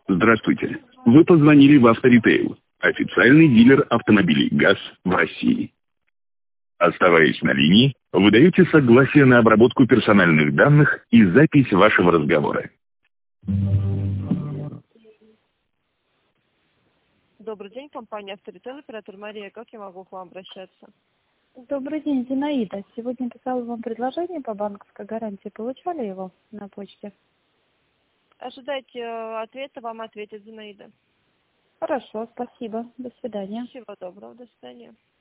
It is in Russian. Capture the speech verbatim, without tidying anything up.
Здравствуйте. Вы позвонили в Авторитейл, официальный дилер автомобилей ГАЗ в России. Оставаясь на линии, вы даете согласие на обработку персональных данных и запись вашего разговора. Добрый день, компания «Авторитейл», оператор Мария. Как я могу к вам обращаться? Добрый день, Зинаида. Сегодня писала вам предложение по банковской гарантии. Получали его на почте? Ожидайте э, ответа, вам ответит Зинаида. Хорошо, спасибо. До свидания. Всего доброго, до свидания.